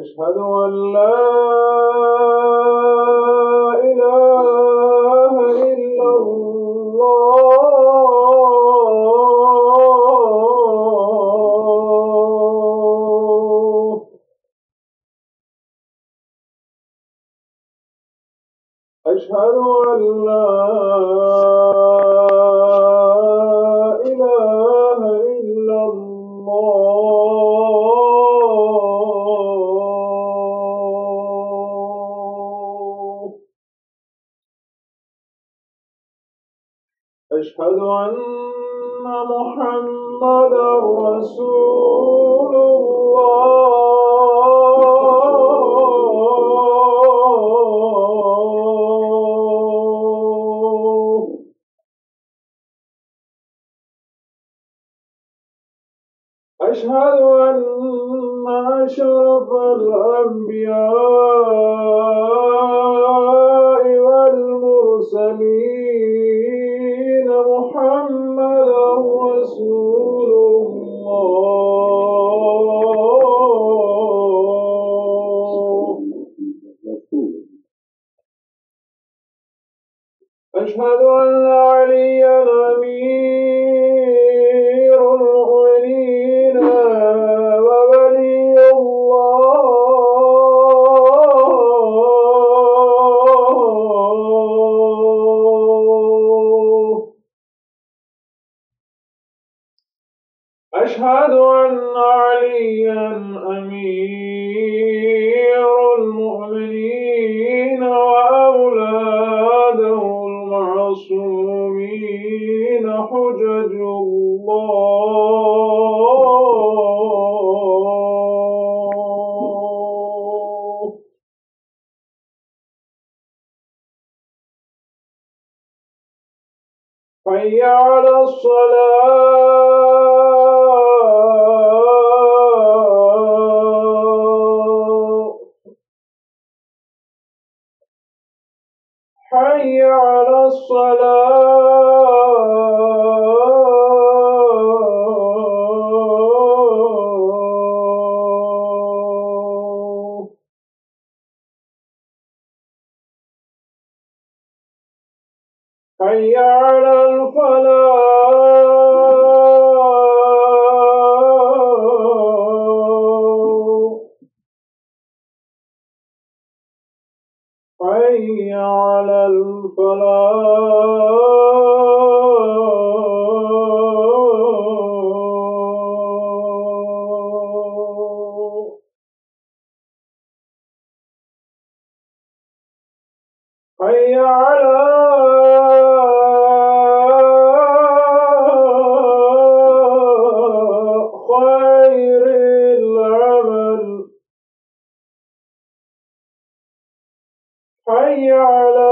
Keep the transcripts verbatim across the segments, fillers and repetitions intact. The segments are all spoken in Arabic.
أشهد أن لا إله إلا الله. أشهد أن لا إله إلا الله. أشهد أن محمدا رسول الله. أشهد أن أشرف الأنبياء والمرسلين محمدا رسول الله. أشهد أن عليا أمير المؤمنين وولي الله. أشهد أن عليا أمير المؤمنين وأولاده المعصومين حجج الله. حي على الصلاة. حي على الصلاة. حي على الفلاح. حي على الفلاح. حي على خير العمل. حي على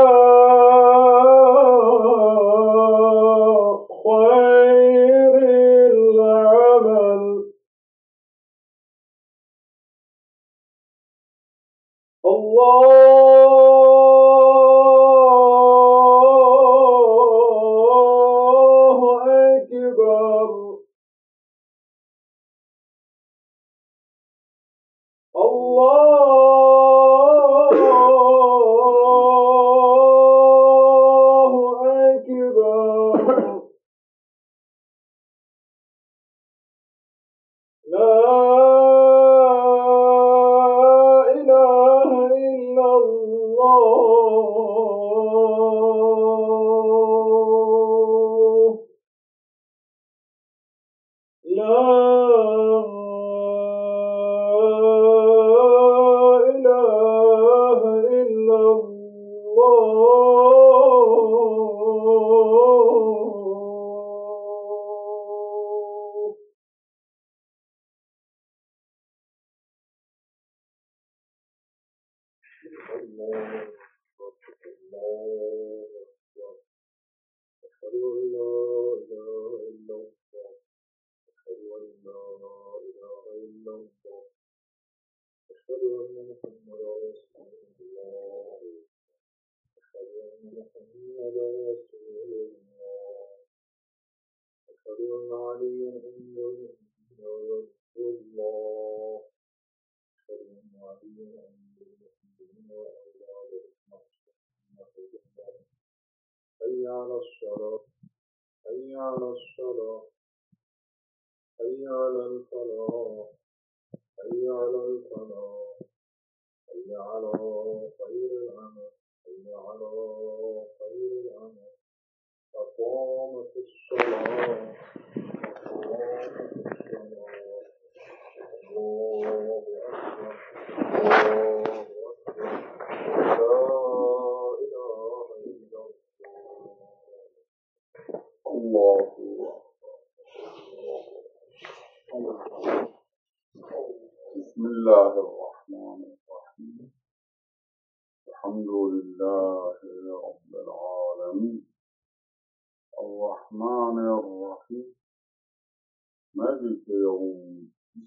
خير العمل. الله أكبر. الله أكبر. لا إله إلا الله. لا إله إلا الله. أشهد أن لا إله إلا الله. أشهد أن لا إله إلا الله. أشهد أن محمدا رسول الله. أشهد أن محمدا رسول الله. أشهد أن عليا أمير المؤمنين ورسول الله. أشهد أن على الصلاة حي على الصلاة حي على الفلاح حي على الفلاح حي على خير العمل حي على خير العمل أقامت الصلاة أقامت الصلاة الله أكبر الله أكبر لا إله إلا الله الله. بسم الله الرحمن الرحيم الحمد لله رب العالمين الرحمن الرحيم مالك يوم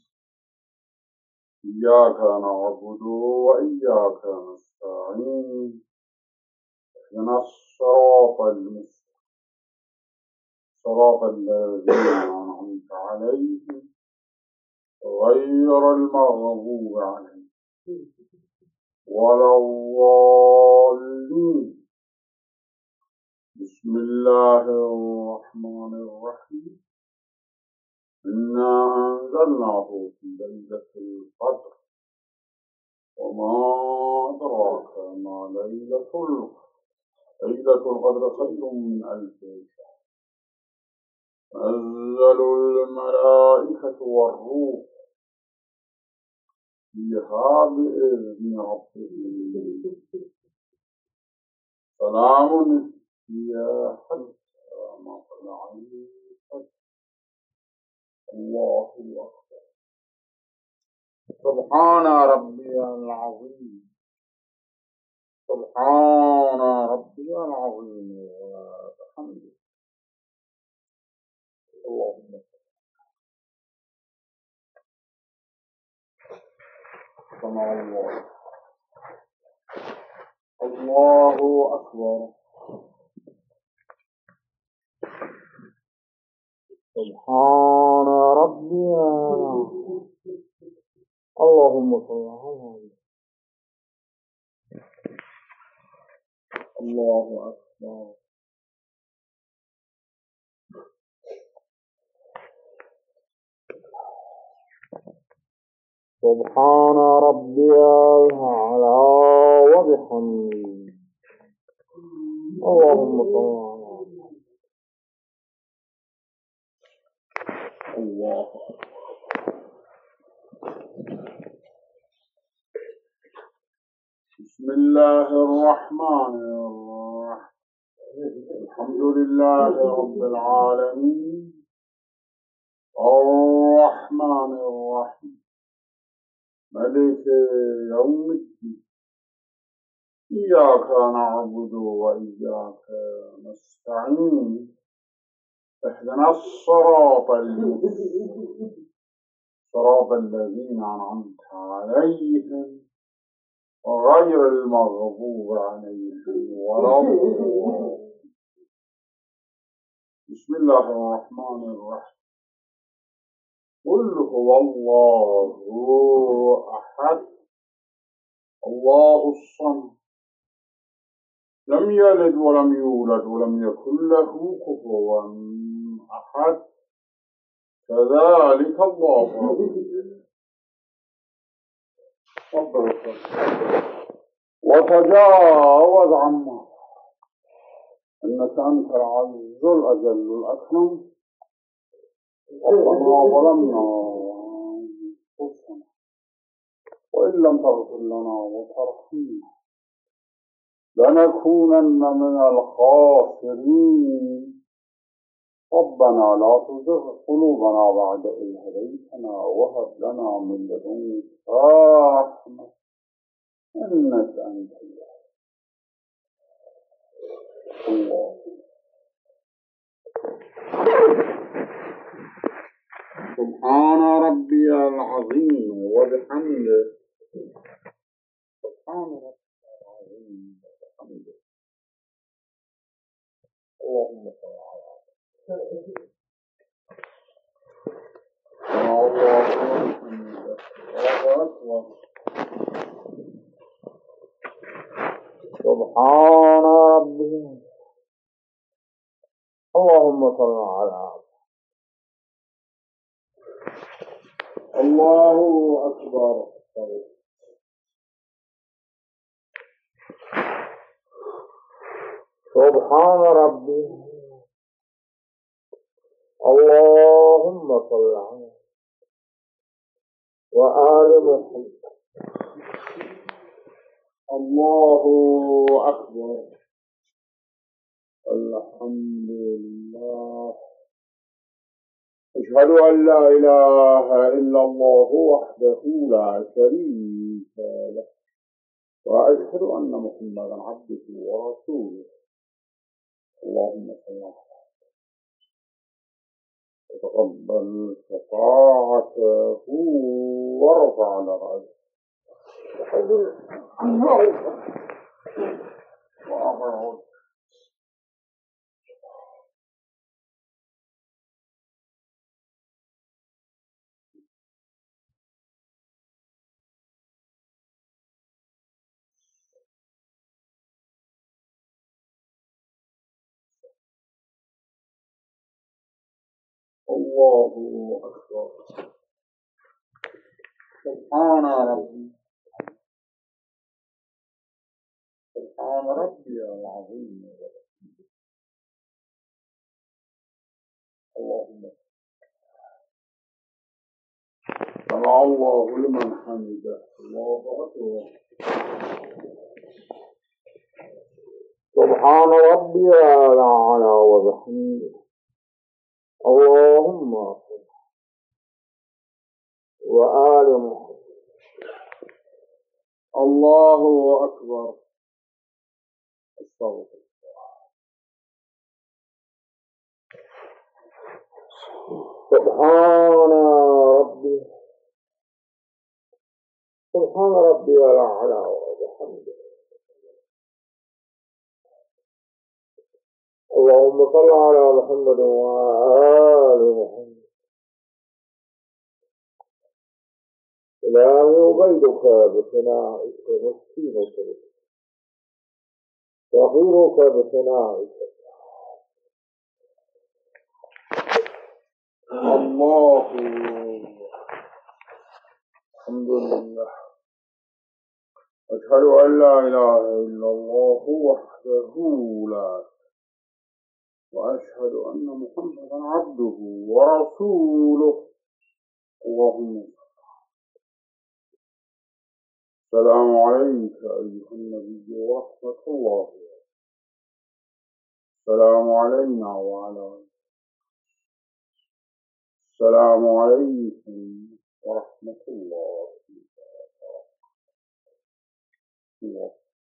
إياك نعبد وإياك نستعين اهدنا الصراط المستقيم صراط الذين أنعمت عليهم غير المغضوب عليهم ولا الضالين. بسم الله الرحمن الرحيم إنا أنزلناه في ليلة القدر وما أدراك ما ليلة القدر ليلة القدر خير من ألف شهر تنزل الملائكة والروح فيها بإذن ربهم سلام هي حتى مطلع الفجر. الله أكبر. سبحان ربي العظيم سبحان ربي العظيم وبحمده. اللهم صل الله الله أكبر. سبحان ربي اللهم صل على الله أكبر. سبحان ربي الأعلى وبحمده. اللهم صل على الله. بسم الله الرحمن الرحيم الحمد لله رب العالمين الرحمن الرحيم ملك يوم الدين إياك نعبد وإياك نستعين اهدنا الصراط المستقيم صراط الذين أنعمت عليهم غير المغضوب عليهم ولا الضالين. بسم الله الرحمن الرحيم قل هو الله أحد الله الصمد لم يلد ولم يولد ولم يكن له كفوا أحد كذلك الله وتجاوز عما إنك أنت العز الأجل الأكرم. ربنا ظلمنا أنفسنا وإن لم تغفر لنا وترحمنا لنكونن من الخاسرين. ربنا لا تزغ قلوبنا بعد إذ هديتنا وهب لنا من لدنك رحمة إنك أنت الله. سبحان ربي العظيم وبحمده. سبحان ربي العظيم وبحمده. اللهم صل على الله أكبر. سبحان ربي اللهم صل على الله أكبر. سبحان ربي. اللهم صل على وآل محمد. الله أكبر. الحمد لله. أشهد أن لا إله إلا الله وحده لا شريك له، وأشهد أن محمدا عبده ورسوله. اللهم صل على وتقبل شفاعته وارفع درجته. الله أكبر. سبحان ربي. سبحان ربي العظيم. اللهم سمع الله لمن حمده. الله أكبر. سبحان ربي الأعلى وبحمده. اللهم صل وآل محمد. الله أكبر. استغفر. سبحان ربي. سبحان ربي الأعلى وبحمده. اللهم صل على محمد وآل محمد. إلهي أبيدك بثنائك مسكينك صغيرك بثنائك. الله. الحمد لله. أشهد أن لا إله إلا الله وحده لا شريك له، وأشهد أن محمدا عبده ورسوله. اللهم السلام عليك أيها النبي ورحمة الله. السلام علينا وعلى السلام عليكم ورحمة الله وبركاته.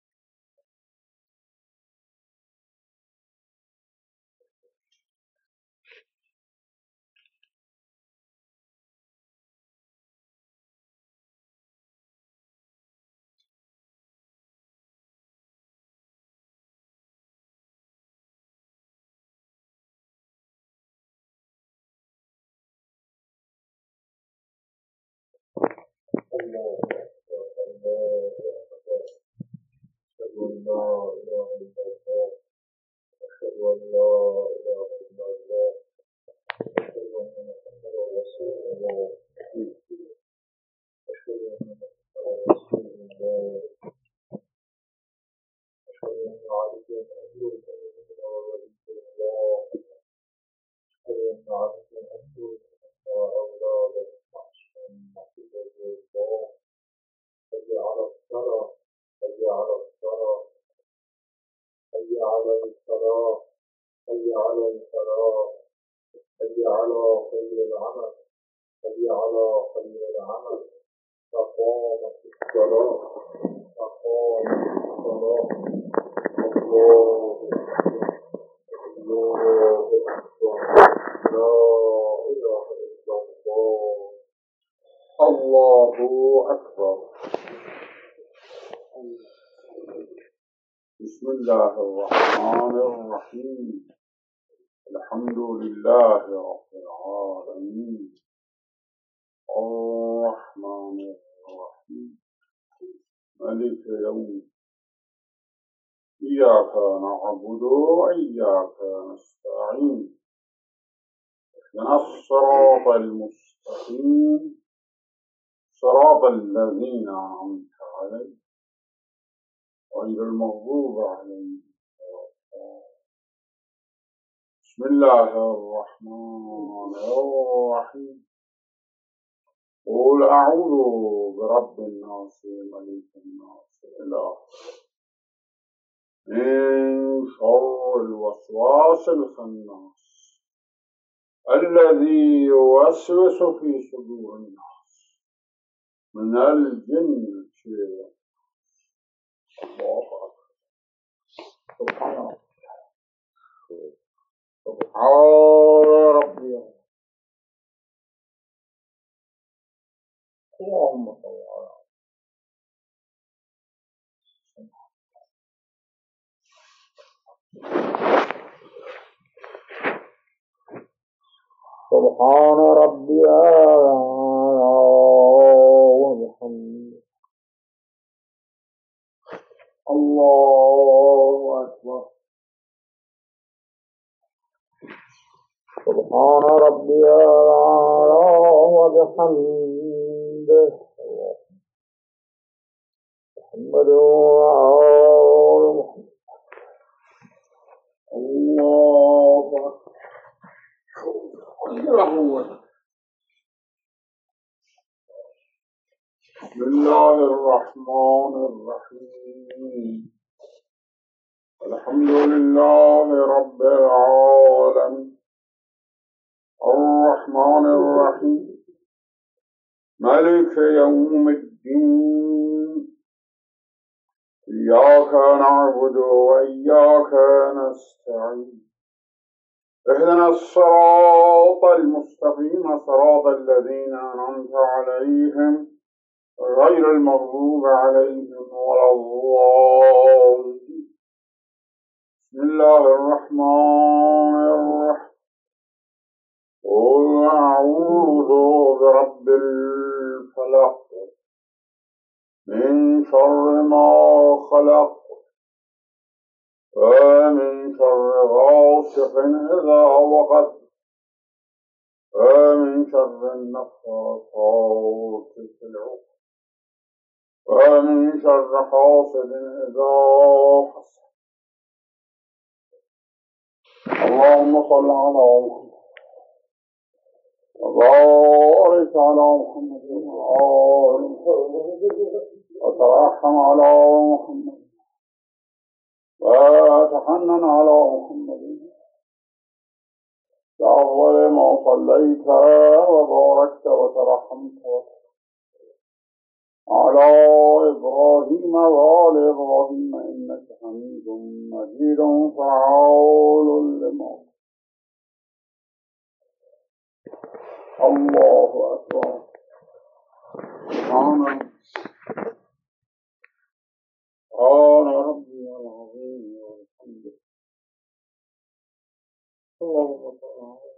الله أكبر. بسم الله الرحمن الرحيم. الحمد لله رب العالمين. الرحمن الرحيم. مالك يوم. إياك نعبد وإياك نستعين. اهدنا الصراط المستقيم صراط الذين أنعمت عليهم غير المغضوب عليهم. بسم الله الرحمن الرحيم. قل أعوذ برب الناس ملك الناس إله من شر الوسواس الخناس الذي يوسوس في صدور الناس من الجن والإنس. الله أكبر. سبحان الله. سبحان ربي. اللهم صل على سبحان ربي وبحمده. الله أكبر. سبحان ربي وبحمده. محمد وآل محمد. الله أكبر. بسم الله الرحمن الرحيم. الحمد لله رب العالمين الرحمن الرحيم مالك يوم الدين. إياك نعبد وإياك نستعين. اهدنا الصراط المستقيم صراط الذين أنعمت عليهم غير المغضوب عليهم ولا الضالين. بسم الله الرحمن الرحيم. قل أعوذ برب الفلق من شر ما خلق ومن شر غاسق إذا وقب ومن شر النفاثات في العقد ومن شر حاسد إذا حسد. اللهم صل على محمد وبارك على محمد وآل محمد وترحم على محمد وتحنن على محمد بأفضل ما صليت وباركت وترحمت على إبراهيم وآل إبراهيم إنك حميد مجيد فعال لما. الله أكبر. سبحان ربي العظيم وبحمده. اللهم صل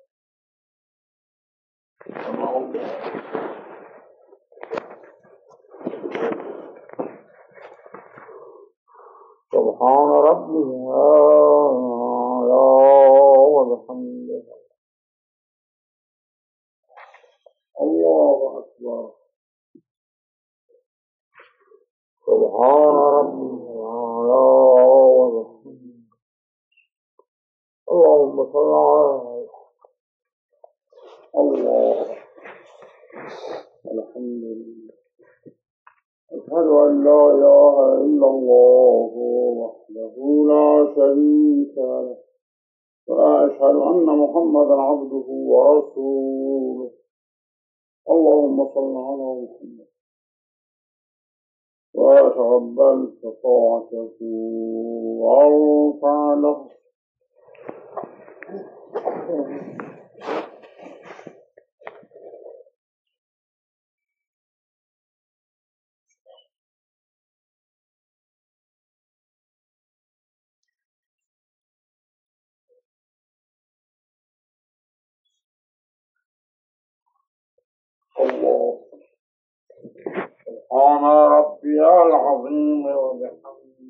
على سبحان ربي وبحمده. الله أكبر. سبحان ربي وبحمده. اللهم صل على الله. الحمد لله. أشهد أن لا إله إلا الله وحده لا شريك له وأشهد أن محمدا عبده ورسوله. اللهم صل على محمد وتقبل شفاعته وارفع له الله. سبحان ربي العظيم وبحمده.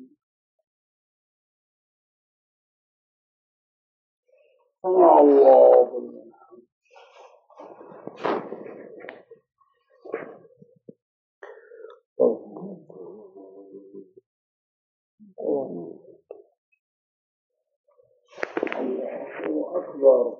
سمع الله لمن حمده. الله أكبر.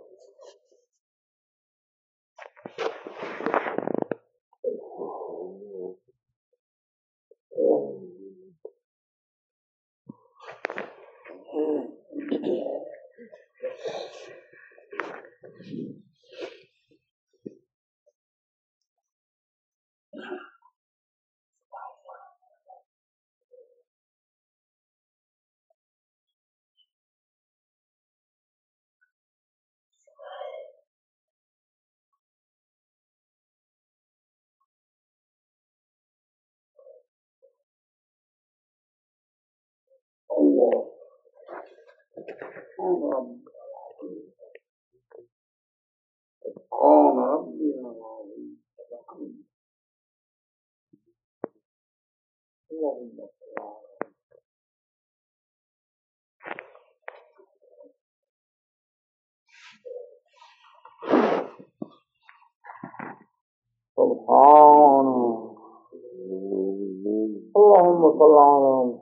الله سبحان ربي سبحان ربي العظيم. اللهم صل على سبحان اللهم صل على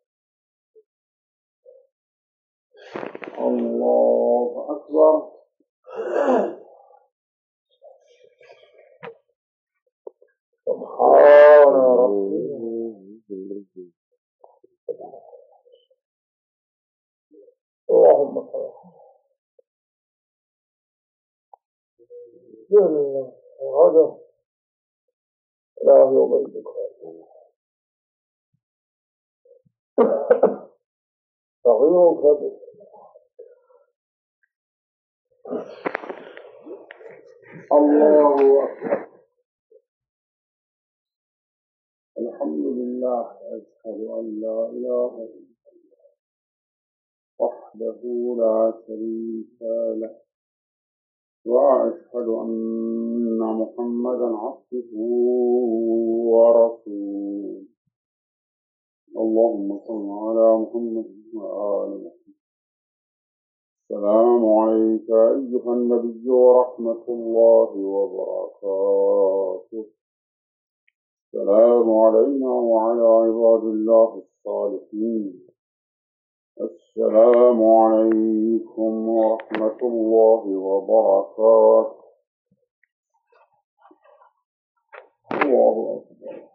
الله أكبر. سبحان ربي اللهم صل على هذا إلهي وبيتك صغير وكبير. الله أكبر. الحمد لله. أشهد أن لا إله إلا الله وحده لا شريك له وأشهد أن محمدا عبده ورسوله. اللهم صل على محمد وآل محمد. السلام عليك أيها النبي ورحمة الله وبركاته. السلام علينا وعلى عباد الله الصالحين. السلام عليكم ورحمة الله وبركاته. الله أكبر.